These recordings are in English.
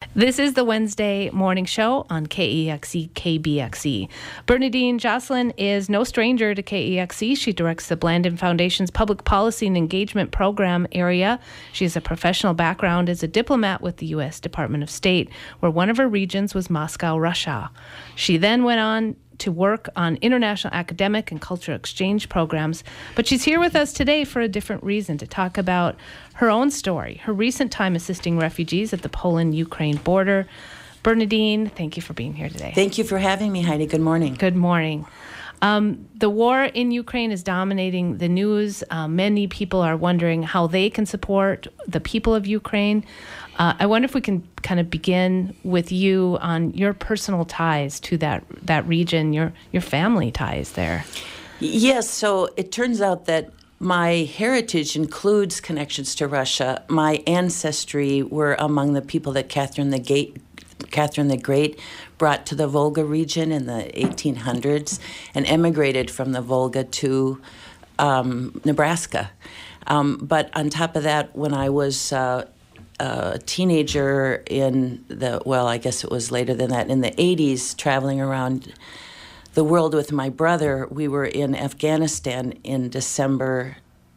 This is the Wednesday morning show on KEXE KBXE. Bernadine Jocelyn is no stranger to KEXE. She directs the Blandin Foundation's Public Policy and Engagement Program area. She has a professional background as a diplomat with the U.S. Department of State, where one of her regions was Moscow, Russia. She then went on to work on international academic and cultural exchange programs. But she's here with us today for a different reason, to talk about her own story, her recent time assisting refugees at the Poland-Ukraine border. Bernadine, thank you for being here today. Thank you for having me, Heidi. Good morning. Good morning. The war in Ukraine is dominating the news. Many people are wondering how they can support the people of Ukraine. I wonder if we can kind of begin with you on your personal ties to that region, your family ties there. Yes, so it turns out that my heritage includes connections to Russia. My ancestry were among the people that Catherine the Great brought to the Volga region in the 1800s and emigrated from the Volga to Nebraska. But on top of that, when I was a teenager I guess it was later than that, in the 80s, traveling around the world with my brother, we were in Afghanistan in December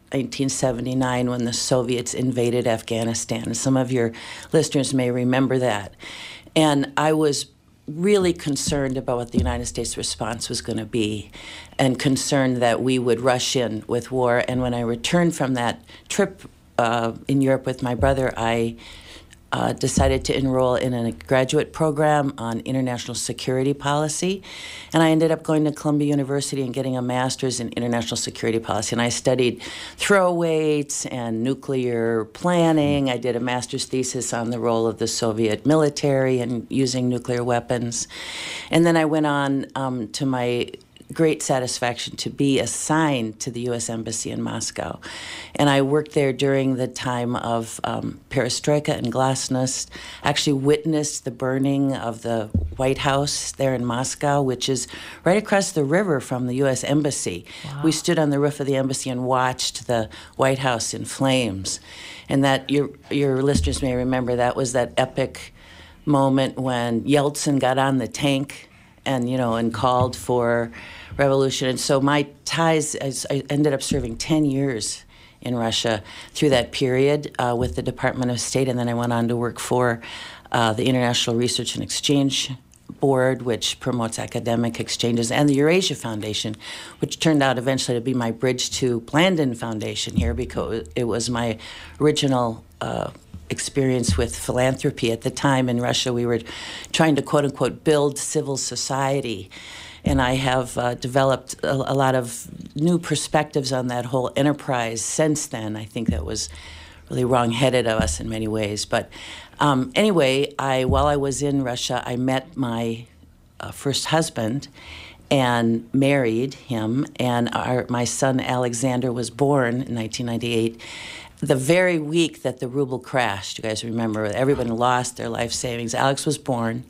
1979 when the Soviets invaded Afghanistan. Some of your listeners may remember that. And I was really concerned about what the United States response was going to be, and concerned that we would rush in with war. And when I returned from that trip in Europe with my brother, I decided to enroll in a graduate program on international security policy. And I ended up going to Columbia University and getting a master's in international security policy. And I studied throw weights and nuclear planning. I did a master's thesis on the role of the Soviet military in using nuclear weapons. And then I went on to my great satisfaction to be assigned to the U.S. Embassy in Moscow. And I worked there during the time of perestroika and glasnost. Actually witnessed the burning of the White House there in Moscow, which is right across the river from the U.S. Embassy. Wow. We stood on the roof of the embassy and watched the White House in flames. And that, your listeners may remember, that was that epic moment when Yeltsin got on the tank and called for revolution. And so my ties, I ended up serving 10 years in Russia through that period with the Department of State, and then I went on to work for the International Research and Exchange Board, which promotes academic exchanges, and the Eurasia Foundation, which turned out eventually to be my bridge to Blandin Foundation here, because it was my original experience with philanthropy. At the time in Russia, we were trying to, quote unquote, build civil society. And I have developed a lot of new perspectives on that whole enterprise since then. I think that was really wrong-headed of us in many ways. But anyway, while I was in Russia, I met my first husband and married him. And my son Alexander was born in 1998. The very week that the ruble crashed, you guys remember, everybody lost their life savings. Alex was born,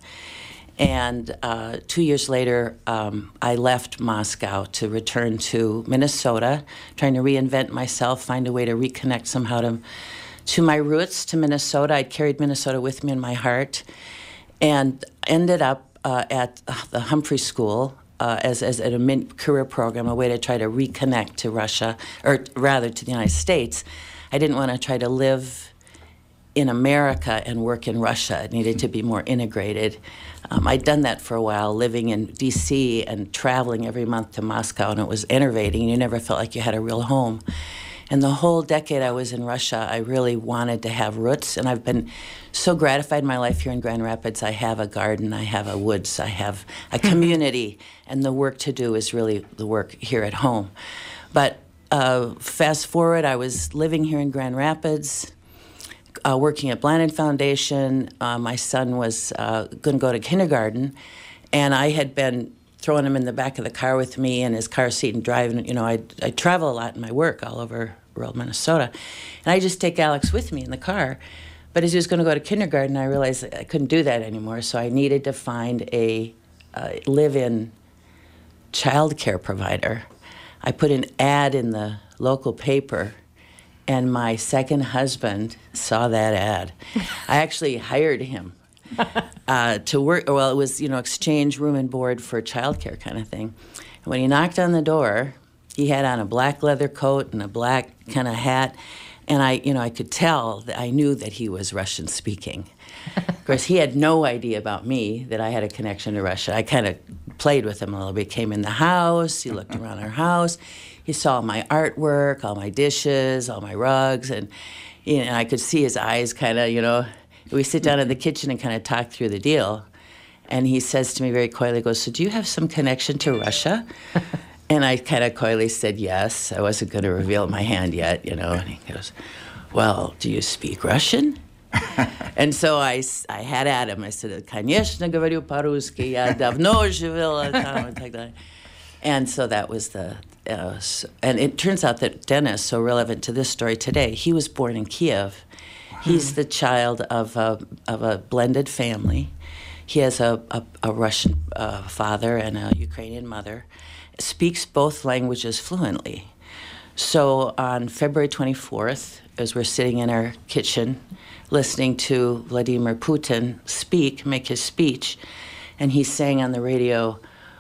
and 2 years later, I left Moscow to return to Minnesota, trying to reinvent myself, find a way to reconnect somehow to my roots, to Minnesota. I'd carried Minnesota with me in my heart, and ended up at the Humphrey School as a mid-career program, a way to try to reconnect to Russia, or rather to the United States. I didn't want to try to live in America and work in Russia. It needed to be more integrated. I'd done that for a while, living in D.C. and traveling every month to Moscow, and it was enervating. You never felt like you had a real home. And the whole decade I was in Russia, I really wanted to have roots, and I've been so gratified in my life here in Grand Rapids. I have a garden, I have a woods, I have a community, and the work to do is really the work here at home. But fast forward, I was living here in Grand Rapids, working at Blandin Foundation. My son was going to go to kindergarten, and I had been throwing him in the back of the car with me in his car seat and driving. I travel a lot in my work all over rural Minnesota, and I just take Alex with me in the car. But as he was going to go to kindergarten, I realized I couldn't do that anymore, so I needed to find a live-in child care provider. I put an ad in the local paper, and my second husband saw that ad. I actually hired him to work. Well, it was, exchange room and board for childcare kind of thing. And when he knocked on the door, he had on a black leather coat and a black kind of hat. And I could tell that I knew that he was Russian speaking. Of course, he had no idea about me, that I had a connection to Russia. I kind of played with him a little bit. Came in the house. He looked around our house. He saw my artwork, all my dishes, all my rugs, and I could see his eyes kind of, we sit down in the kitchen and kind of talk through the deal. And he says to me very coyly, goes, "So do you have some connection to Russia?" And I kind of coyly said yes. I wasn't going to reveal my hand yet, And he goes, "Well, do you speak Russian?" And so I had at him. I said, "Конечно, говорю по-русски. Я давно живела там," and like that. And so that was and it turns out that Dennis, so relevant to this story today, he was born in Kiev. He's the child of a blended family. He has a Russian father and a Ukrainian mother. Speaks both languages fluently. So on February 24th, as we're sitting in our kitchen listening to Vladimir Putin make his speech, and he's saying on the radio,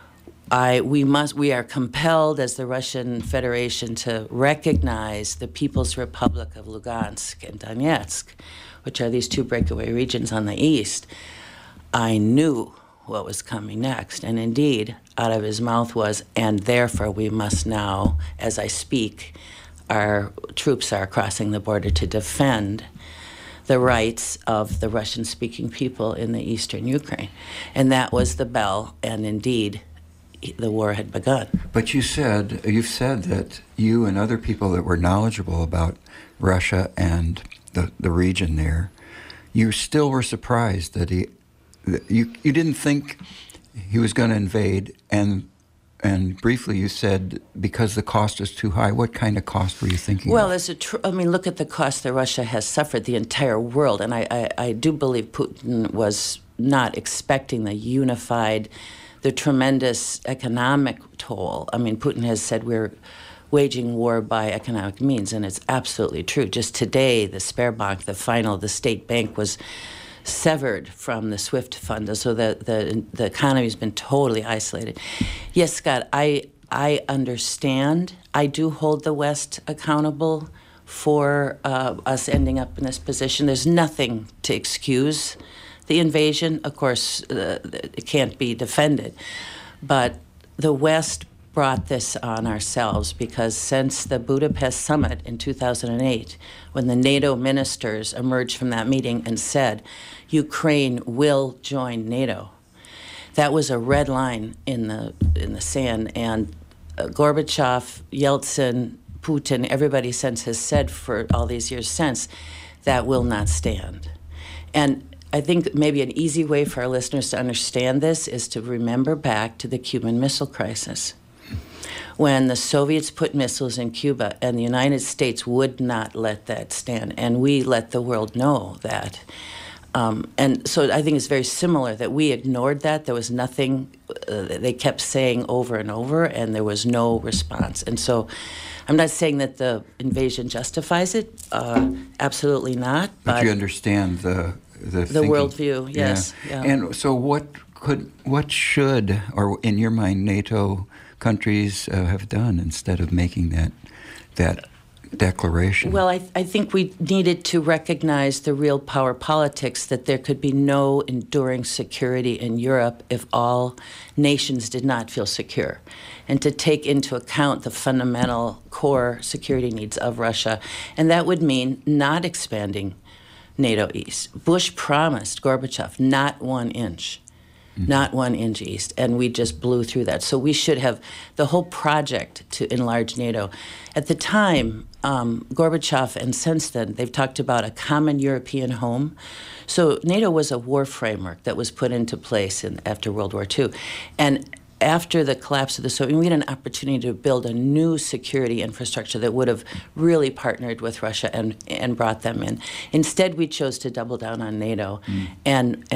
we are compelled as the Russian Federation to recognize the People's Republic of Lugansk and Donetsk, which are these two breakaway regions on the east. I knew what was coming next. And indeed, out of his mouth was, "And therefore we must now, as I speak, our troops are crossing the border to defend the rights of the Russian-speaking people in the eastern Ukraine." And that was the bell, and indeed, the war had begun. But you've said that you and other people that were knowledgeable about Russia and the region there, you still were surprised that you didn't think he was going to invade, and briefly you said because the cost is too high. What kind of cost were you thinking? Well, look at the cost that Russia has suffered, the entire world, and I do believe Putin was not expecting the tremendous economic toll. I mean, Putin has said we're waging war by economic means, and it's absolutely true. Just today, the Sberbank, the state bank, was severed from the SWIFT fund, so the economy's been totally isolated. Yes, Scott, I understand. I do hold the West accountable for us ending up in this position. There's nothing to excuse the invasion. Of course, it can't be defended. But the West brought this on ourselves because since the Budapest summit in 2008, when the NATO ministers emerged from that meeting and said, Ukraine will join NATO, that was a red line in the sand. And Gorbachev, Yeltsin, Putin, everybody since has said for all these years since, that will not stand. And I think maybe an easy way for our listeners to understand this is to remember back to the Cuban Missile Crisis, when the Soviets put missiles in Cuba and the United States would not let that stand, and we let the world know that. And so I think it's very similar that we ignored that. There was nothing, they kept saying over and over, and there was no response. And so I'm not saying that the invasion justifies it, absolutely not. But you understand the worldview, yes. Yeah. And so what should, or in your mind, NATO countries have done instead of making that declaration? Well, I think we needed to recognize the real power politics, that there could be no enduring security in Europe if all nations did not feel secure, and to take into account the fundamental core security needs of Russia. And that would mean not expanding NATO East. Bush promised Gorbachev not 1 inch. Not 1 inch east, and we just blew through that. So we should have the whole project to enlarge NATO. At the time, Gorbachev, and since then, they've talked about a common European home. So NATO was a war framework that was put into place after World War II. And after the collapse of the Soviet Union, we had an opportunity to build a new security infrastructure that would have really partnered with Russia and brought them in. Instead, we chose to double down on NATO and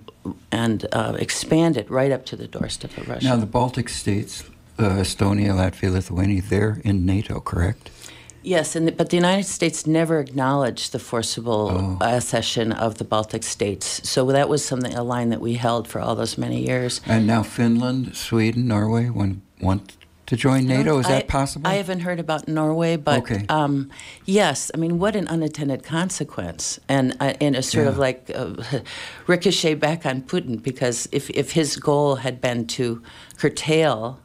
expand it right up to the doorstep of Russia. Now, the Baltic states, Estonia, Latvia, Lithuania, they're in NATO, correct? Yes, but the United States never acknowledged the forcible accession of the Baltic states. So that was a line that we held for all those many years. And now Finland, Sweden, Norway want to join NATO. Is that possible? I haven't heard about Norway, but okay. Yes. I mean, what an unintended consequence, and a sort of like ricochet back on Putin, because if his goal had been to curtail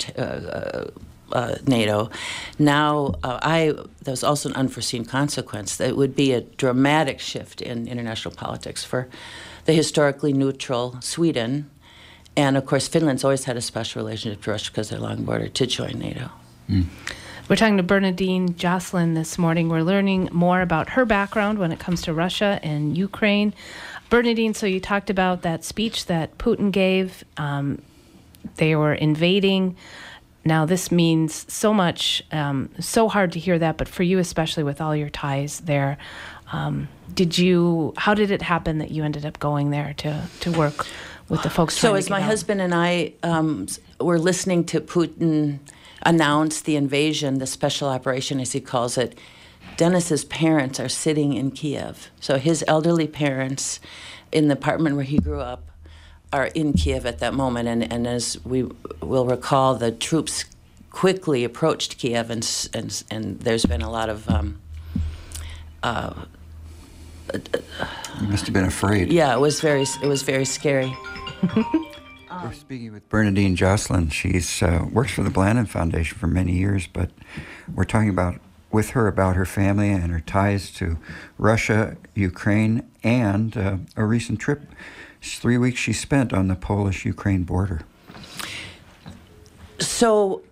NATO, now that was also an unforeseen consequence. That would be a dramatic shift in international politics for the historically neutral Sweden. And, of course, Finland's always had a special relationship to Russia because of their long border, to join NATO. Mm. We're talking to Bernadine Jocelyn this morning. We're learning more about her background when it comes to Russia and Ukraine. Bernadine, so you talked about that speech that Putin gave. They were invading. Now, this means so much, so hard to hear that, but for you especially with all your ties there, how did it happen that you ended up going there to work with the folks? So as my husband and I were listening to Putin announce the invasion, the special operation, as he calls it, Dennis's parents are sitting in Kiev. So his elderly parents in the apartment where he grew up are in Kiev at that moment. And as we will recall, the troops quickly approached Kiev, and there's been a lot of... you must have been afraid. Yeah, it was very scary. We're speaking with Bernadine Jocelyn. She's works for the Blandin Foundation for many years, but we're talking with her about her family and her ties to Russia, Ukraine, and a recent trip. 3 weeks she spent on the Polish-Ukraine border. So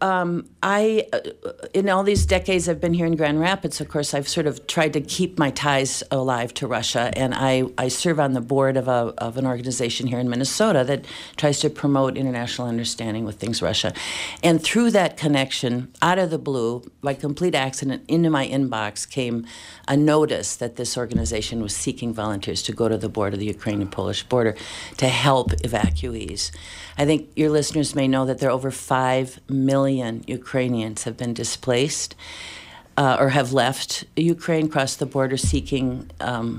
in all these decades I've been here in Grand Rapids, of course, I've sort of tried to keep my ties alive to Russia, and I serve on the board of an organization here in Minnesota that tries to promote international understanding with things Russia. And through that connection, out of the blue, by complete accident, into my inbox came a notice that this organization was seeking volunteers to go to the border, the Ukrainian-Polish border, to help evacuees. I think your listeners may know that there are over 5 million Ukrainians have been displaced or have left Ukraine, crossed the border seeking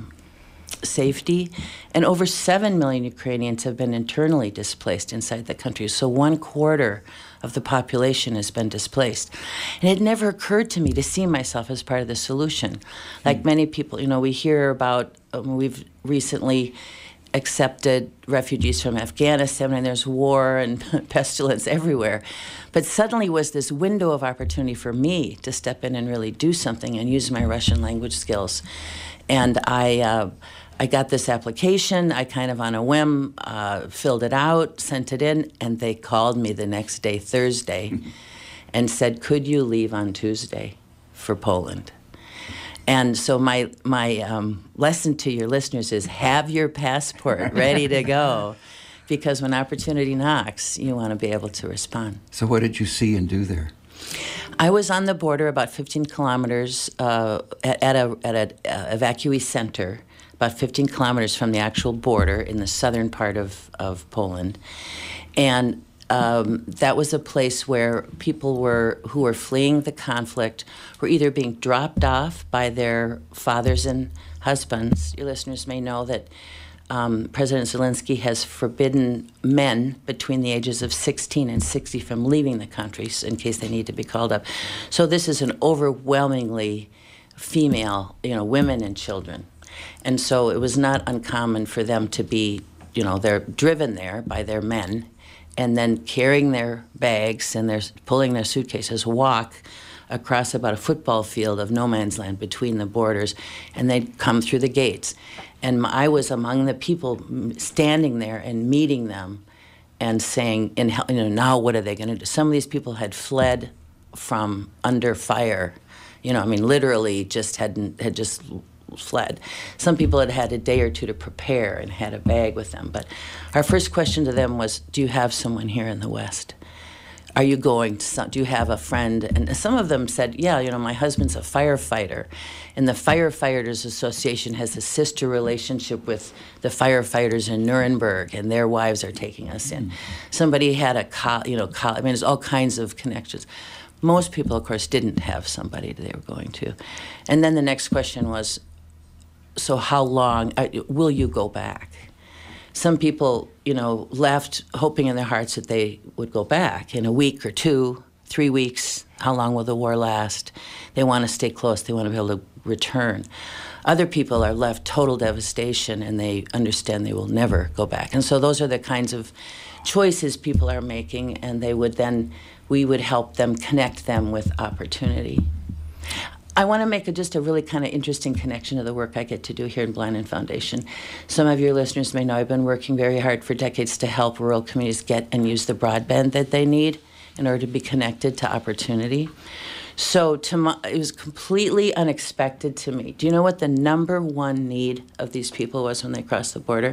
safety, and over 7 million Ukrainians have been internally displaced inside the country. So 1/4 of the population has been displaced. And it never occurred to me to see myself as part of the solution. Like many people, we hear about, we've recently accepted refugees from Afghanistan, and there's war and pestilence everywhere. But suddenly was this window of opportunity for me to step in and really do something and use my Russian language skills. And I got this application. I kind of on a whim filled it out, sent it in, and they called me the next day, Thursday, and said, could you leave on Tuesday for Poland? And so my lesson to your listeners is have your passport ready to go, because when opportunity knocks, you want to be able to respond. So what did you see and do there? I was on the border about 15 kilometers at a evacuee center, about 15 kilometers from the actual border in the southern part of Poland. And that was a place where people who were fleeing the conflict were either being dropped off by their fathers and husbands. Your listeners may know that President Zelensky has forbidden men between the ages of 16 and 60 from leaving the country in case they need to be called up. So this is an overwhelmingly female, women and children. And so it was not uncommon for them to be, they're driven there by their men, and then carrying their bags and they're pulling their suitcases, walk across about a football field of no man's land between the borders, and they'd come through the gates. And I was among the people standing there and meeting them and saying, now what are they going to do? Some of these people had fled from under fire, literally had just fled. Some people had had a day or two to prepare and had a bag with them. But our first question to them was, do you have someone here in the West? Are you going to, do you have a friend? And some of them said, yeah, my husband's a firefighter. And the Firefighters Association has a sister relationship with the firefighters in Nuremberg, and their wives are taking us in. Somebody had there's all kinds of connections. Most people, of course, didn't have somebody they were going to. And then the next question was, so how long will you go back? Some people, left hoping in their hearts that they would go back in a week or 2, 3 weeks. How long will the war last? They want to stay close. They want to be able to return. Other people are left total devastation, and they understand they will never go back. And so those are the kinds of choices people are making, and we would help them, connect them with opportunity. I want to make just a really kind of interesting connection to the work I get to do here in Blandin Foundation. Some of your listeners may know I've been working very hard for decades to help rural communities get and use the broadband that they need in order to be connected to opportunity. So it was completely unexpected to me. Do you know what the number one need of these people was when they crossed the border?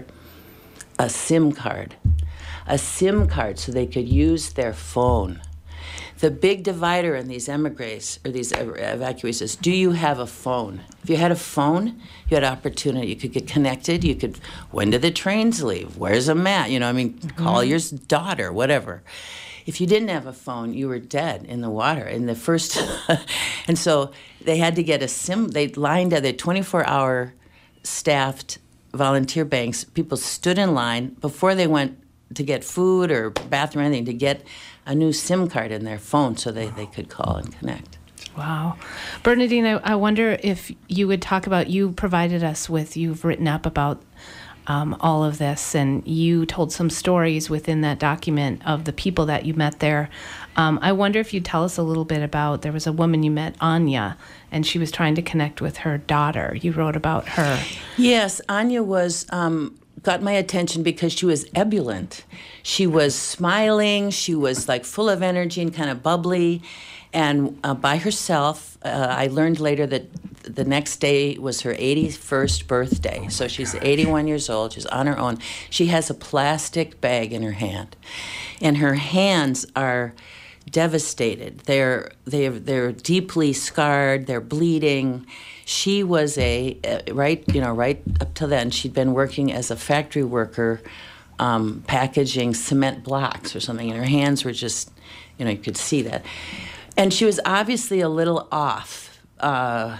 A SIM card. A SIM card so they could use their phone. The big divider in these emigres, or these evacuees, is, do you have a phone? If you had a phone, you had opportunity. You could get connected. You could, when do the trains leave? Where's a map? Call your daughter, whatever. If you didn't have a phone, you were dead in the water in the first. And so they had to get a SIM. They lined up, they had 24-hour staffed volunteer banks. People stood in line before they went to get food or bathroom or anything to get a new SIM card in their phone so they could call and connect. Wow. Bernadine, I wonder if you would talk about, you've written up about all of this, and you told some stories within that document of the people that you met there. I wonder if you'd tell us a little bit about, there was a woman you met, Anya, and she was trying to connect with her daughter. You wrote about her. Yes, Anya was got my attention because she was ebullient. She was smiling. She was like full of energy and kind of bubbly. And by herself, I learned later that the next day was her 81st birthday. So she's 81 years old. She's on her own. She has a plastic bag in her hand. And her hands are devastated. They're deeply scarred. They're bleeding. She was right up till then, she'd been working as a factory worker, packaging cement blocks or something, and her hands were just, you could see that. And she was obviously a little off. I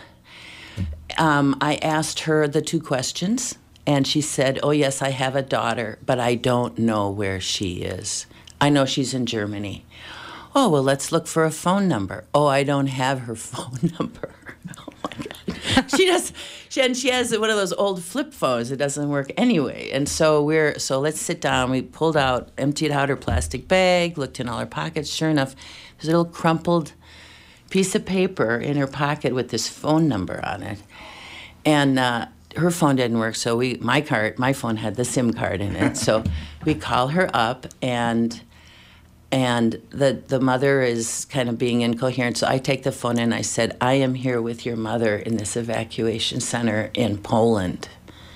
asked her the 2 questions, and she said, "Oh, yes, I have a daughter, but I don't know where she is. I know she's in Germany." "Oh, well, let's look for a phone number." "Oh, I don't have her phone number." Oh, my God. She has one of those old flip phones. It doesn't work anyway. And so let's sit down. We emptied out her plastic bag, looked in all her pockets. Sure enough, there's a little crumpled piece of paper in her pocket with this phone number on it. And her phone didn't work, so my phone had the SIM card in it. So we call her up, and the mother is kind of being incoherent. So I take the phone and I said, "I am here with your mother in this evacuation center in Poland."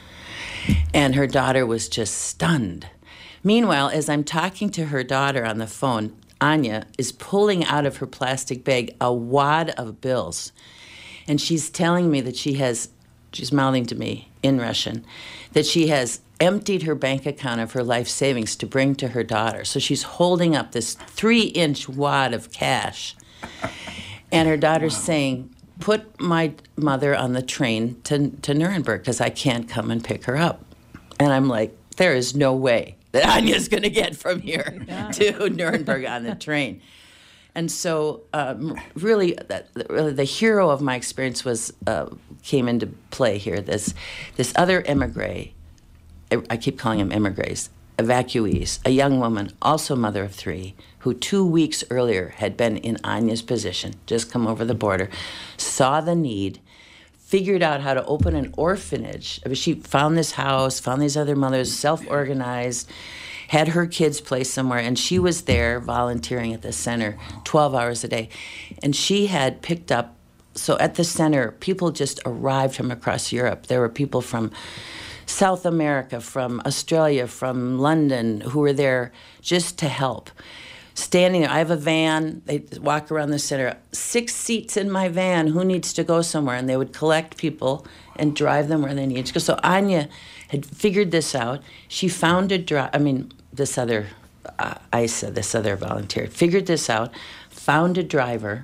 And her daughter was just stunned. Meanwhile, as I'm talking to her daughter on the phone, Anya is pulling out of her plastic bag a wad of bills. And she's telling me that she's mouthing to me in Russian, that she has emptied her bank account of her life savings to bring to her daughter. So she's holding up this 3-inch wad of cash. And her daughter's saying, "Put my mother on the train to Nuremberg because I can't come and pick her up." And I'm like, there is no way that Anya's going to get from here to Nuremberg on the train. And so really the hero of my experience came into play here. This other emigre, I keep calling them emigres, evacuees, a young woman, also mother of 3, who 2 weeks earlier had been in Anya's position, just come over the border, saw the need, figured out how to open an orphanage. I mean, she found this house, found these other mothers, self-organized, had her kids placed somewhere, and she was there volunteering at the center 12 hours a day. And she had picked up, so at the center, people just arrived from across Europe. There were people from South America, from Australia, from London, who were there just to help. Standing there, I have a van, they walk around the center, 6 seats in my van, who needs to go somewhere? And they would collect people and drive them where they needed to go. So Anya had figured this out. She found this other, Isa, this other volunteer, figured this out, found a driver.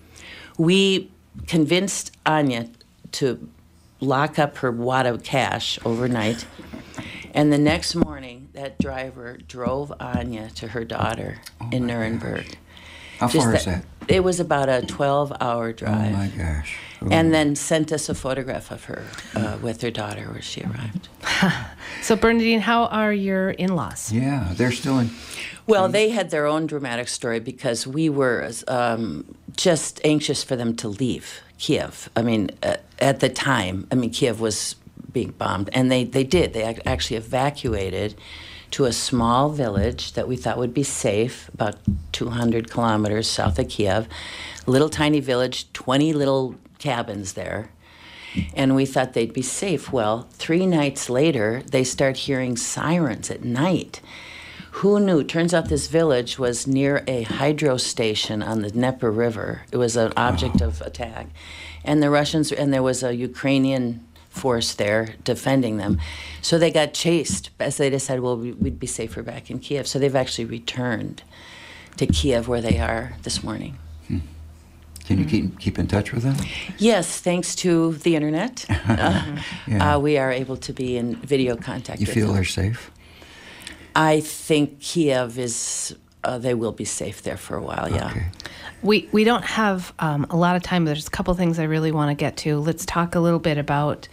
We convinced Anya to lock up her wad of cash overnight. And the next morning, that driver drove Anya to her daughter in Nuremberg. Gosh. How far is that? It was about a 12-hour drive. Oh, my gosh. Ooh. And then sent us a photograph of her with her daughter where she arrived. So, Bernadine, how are your in-laws? Yeah, they're still in. Well, they had their own dramatic story because we were just anxious for them to leave Kiev. I mean, at the time, Kiev was being bombed, and they did. They actually evacuated to a small village that we thought would be safe, about 200 kilometers south of Kiev. Little tiny village, 20 little cabins there. And we thought they'd be safe. Well, 3 nights later, they start hearing sirens at night. Who knew? Turns out this village was near a hydro station on the Dnieper River. It was an object of attack. And the Russians, and there was a Ukrainian force there defending them. So they got chased as they decided, well, we'd be safer back in Kiev. So they've actually returned to Kiev where they are this morning. Can you keep in touch with them? Yes, thanks to the internet. Yeah. We are able to be in video contact You with feel them. they're safe? I think Kiev is, they will be safe there for a while, yeah. Okay. We don't have a lot of time, but there's a couple things I really want to get to. Let's talk a little bit about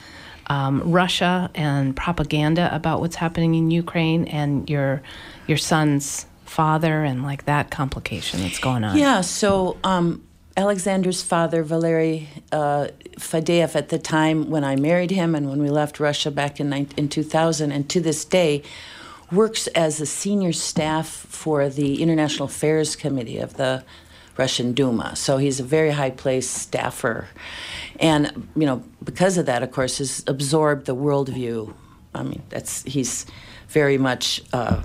Russia and propaganda about what's happening in Ukraine and your son's father and like that complication that's going on. Yeah, so Alexander's father, Valery Fadeev, at the time when I married him and when we left Russia back in 2000, and to this day, works as a senior staff for the International Affairs Committee of the Russian Duma. So he's a very high-placed staffer. And, because of that, of course, has absorbed the worldview. He's very much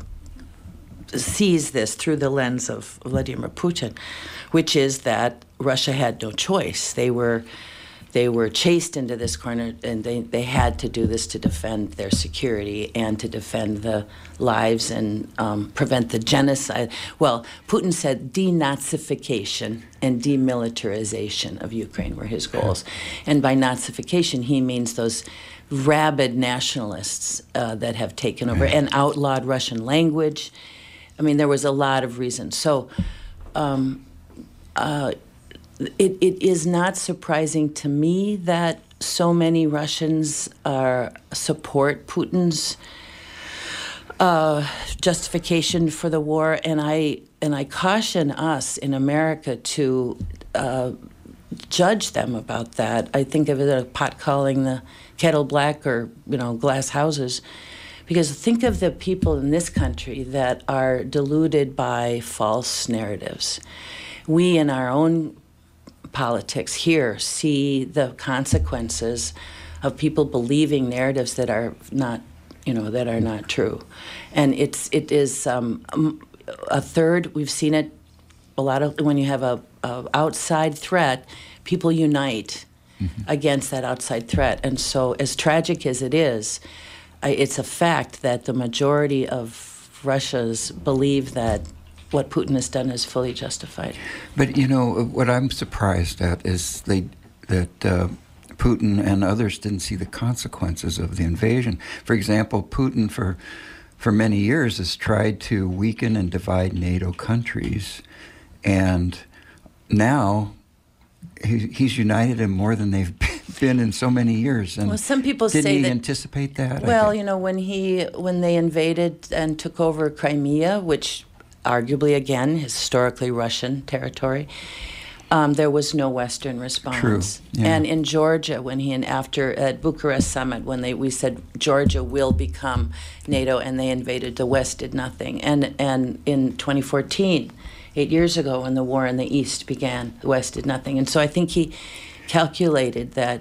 sees this through the lens of Vladimir Putin, which is that Russia had no choice. They were chased into this corner, and they had to do this to defend their security and to defend the lives and prevent the genocide. Well, Putin said denazification and demilitarization of Ukraine were his goals. And by Nazification, he means those rabid nationalists that have taken over and outlawed Russian language. There was a lot of reasons. So it is not surprising to me that so many Russians support Putin's justification for the war, and I caution us in America to judge them about that. I think of it as pot calling the kettle black, or glass houses. Because think of the people in this country that are deluded by false narratives. We in our own politics here see the consequences of people believing narratives that are not, that are not true. And it is a third. We've seen it a lot of when you have a outside threat, people unite against that outside threat. And so, as tragic as it is, it's a fact that the majority of Russians believe that what Putin has done is fully justified. But, what I'm surprised at is that Putin and others didn't see the consequences of the invasion. For example, Putin for many years has tried to weaken and divide NATO countries, and now he's united them more than they've been in so many years. And some people didn't say he that, anticipate that? Well, when they invaded and took over Crimea, which arguably, again, historically Russian territory, there was no Western response. True. Yeah. And in Georgia, at Bucharest summit, when we said Georgia will become NATO, and they invaded, the West did nothing. And in 2014, 8 years ago, when the war in the East began, the West did nothing. And so I think he calculated that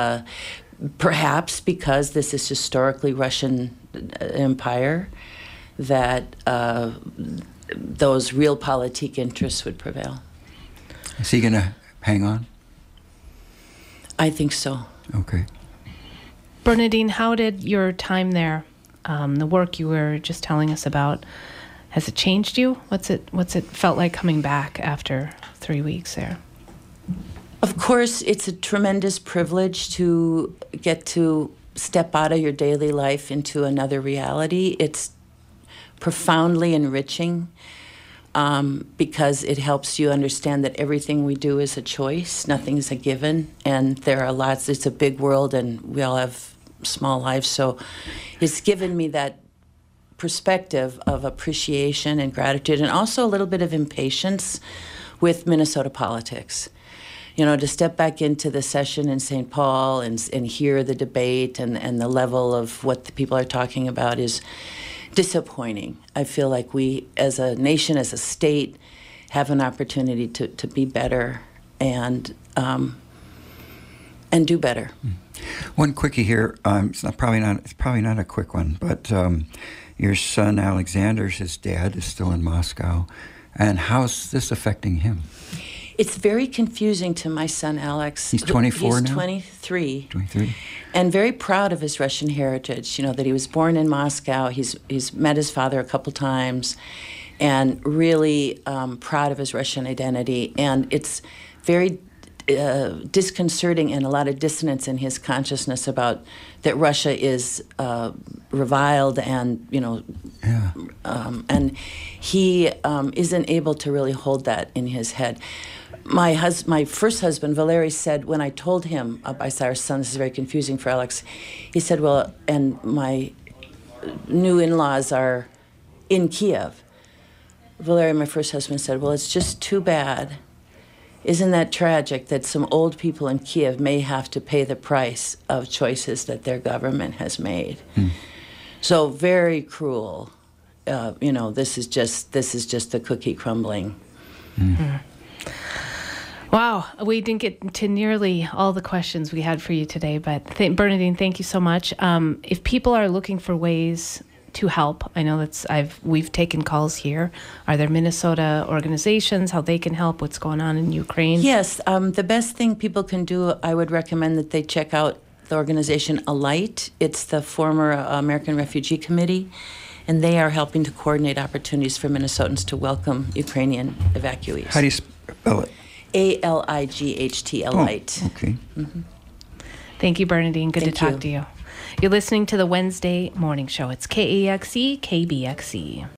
perhaps because this is historically Russian empire, that those realpolitik interests would prevail. Is he going to hang on? I think so. Okay. Bernadine, how did your time there, the work you were just telling us about, has it changed you? What's it felt like coming back after 3 weeks there. Of course, it's a tremendous privilege to get to step out of your daily life into another reality. It's profoundly enriching because it helps you understand that everything we do is a choice, nothing's a given, and there are lots, it's a big world and we all have small lives, so it's given me that perspective of appreciation and gratitude and also a little bit of impatience with Minnesota politics. You know, to step back into the session in St. Paul and hear the debate and the level of what the people are talking about is disappointing. I feel like we, as a nation, as a state, have an opportunity to be better and do better. One quickie here. It's probably not a quick one, but your son Alexander's his dad is still in Moscow, and how's this affecting him? It's very confusing to my son Alex. He's 24 now? He's 23. 23. And very proud of his Russian heritage, you know, that he was born in Moscow. He's met his father a couple times and really proud of his Russian identity. And it's very disconcerting and a lot of dissonance in his consciousness about that Russia is reviled and, you know, and he isn't able to really hold that in his head. My first husband, Valery, said when I told him, I said, our son, this is very confusing for Alex, he said, well, and my new in-laws are in Kiev. Valery, my first husband, said, well, it's just too bad. Isn't that tragic that some old people in Kiev may have to pay the price of choices that their government has made? So very cruel. You know, this is just the cookie crumbling. Wow, we didn't get to nearly all the questions we had for you today, but Bernadine, thank you so much. If people are looking for ways to help, I know we've taken calls here. Are there Minnesota organizations, how they can help, what's going on in Ukraine? Yes, the best thing people can do, I would recommend that they check out the organization Alight. It's the former American Refugee Committee, and they are helping to coordinate opportunities for Minnesotans to welcome Ukrainian evacuees. How do you spell it? ALIGHT, Alight. Oh, okay. Mm-hmm. Thank you, Bernadine. Good Thank to talk you. to you. You're listening to the Wednesday Morning Show. It's KEXE, KBXE.